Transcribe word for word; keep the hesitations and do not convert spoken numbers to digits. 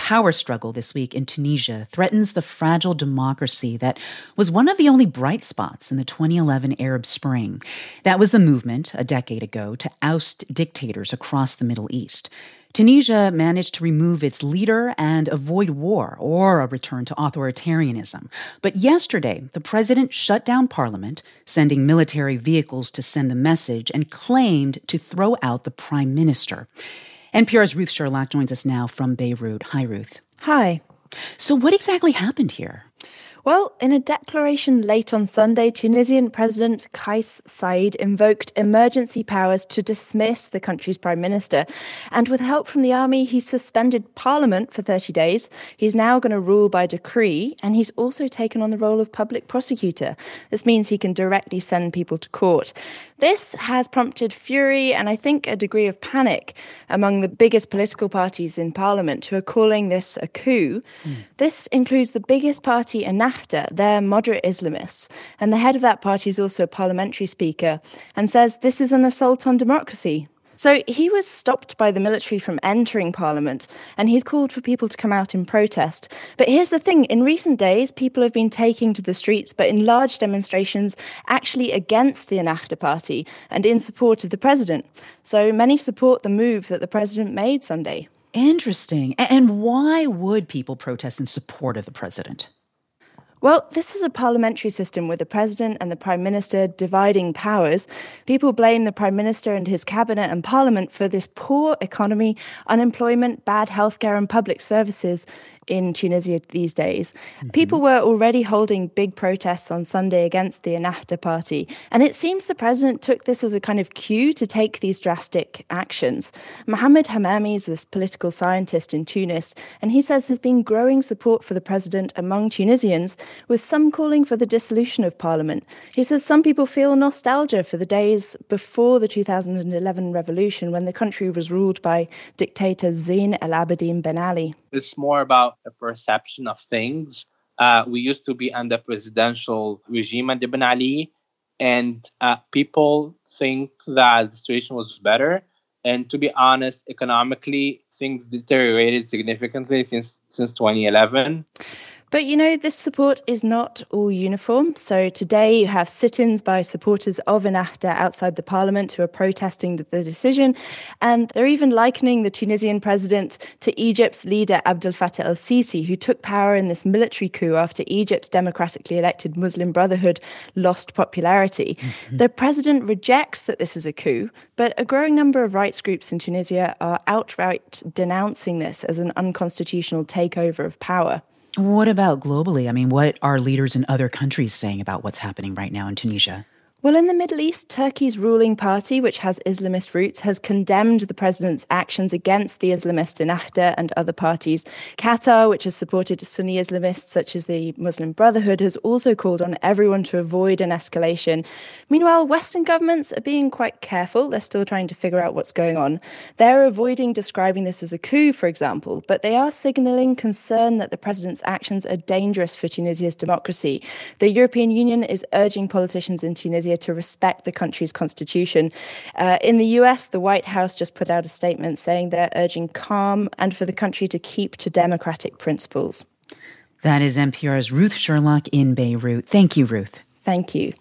power struggle this week in Tunisia threatens the fragile democracy that was one of the only bright spots in the twenty eleven Arab Spring. That was the movement a decade ago to oust dictators across the Middle East. Tunisia managed to remove its leader and avoid war or a return to authoritarianism. But yesterday, the president shut down parliament, sending military vehicles to send the message, and claimed to throw out the prime minister. N P R's Ruth Sherlock joins us now from Beirut. Hi, Ruth. Hi. So what exactly happened here? Well, in a declaration late on Sunday, Tunisian President Kais Saied invoked emergency powers to dismiss the country's prime minister. And with help from the army, he suspended parliament for thirty days. He's now going to rule by decree, and he's also taken on the role of public prosecutor. This means he can directly send people to court. This has prompted fury and I think a degree of panic among the biggest political parties in parliament who are calling this a coup. Mm. This includes the biggest party, Ennahda. They're moderate Islamists. And the head of that party is also a parliamentary speaker and says this is an assault on democracy. So he was stopped by the military from entering parliament, and he's called for people to come out in protest. But here's the thing, in recent days, people have been taking to the streets, but in large demonstrations actually against the Ennahda party and in support of the president. So many support the move that the president made Sunday. Interesting. And why would people protest in support of the president? Well, this is a parliamentary system with the president and the prime minister dividing powers. People blame the prime minister and his cabinet and parliament for this poor economy, unemployment, bad healthcare and public services in Tunisia these days. Mm-hmm. People were already holding big protests on Sunday against the Ennahda party, and it seems the president took this as a kind of cue to take these drastic actions. Mohamed Hamami is this political scientist in Tunis, and he says there's been growing support for the president among Tunisians, with some calling for the dissolution of parliament. He says some people feel nostalgia for the days before the two thousand eleven revolution when the country was ruled by dictator Zine El Abidine Ben Ali. It's more about a perception of things. Uh, we used to be under presidential regime under Ben Ali, and uh, people think that the situation was better. And to be honest, economically, things deteriorated significantly since since twenty eleven. But, you know, this support is not all uniform. So today you have sit-ins by supporters of Ennahda outside the parliament who are protesting the decision. And they're even likening the Tunisian president to Egypt's leader Abdel Fattah el-Sisi, who took power in this military coup after Egypt's democratically elected Muslim Brotherhood lost popularity. Mm-hmm. The president rejects that this is a coup, but a growing number of rights groups in Tunisia are outright denouncing this as an unconstitutional takeover of power. What about globally? I mean, what are leaders in other countries saying about what's happening right now in Tunisia? Well, in the Middle East, Turkey's ruling party, which has Islamist roots, has condemned the president's actions against the Islamist Ennahda and other parties. Qatar, which has supported Sunni Islamists such as the Muslim Brotherhood, has also called on everyone to avoid an escalation. Meanwhile, Western governments are being quite careful. They're still trying to figure out what's going on. They're avoiding describing this as a coup, for example, but they are signalling concern that the president's actions are dangerous for Tunisia's democracy. The European Union is urging politicians in Tunisia to respect the country's constitution. Uh, in the U S, the White House just put out a statement saying they're urging calm and for the country to keep to democratic principles. That is N P R's Ruth Sherlock in Beirut. Thank you, Ruth. Thank you.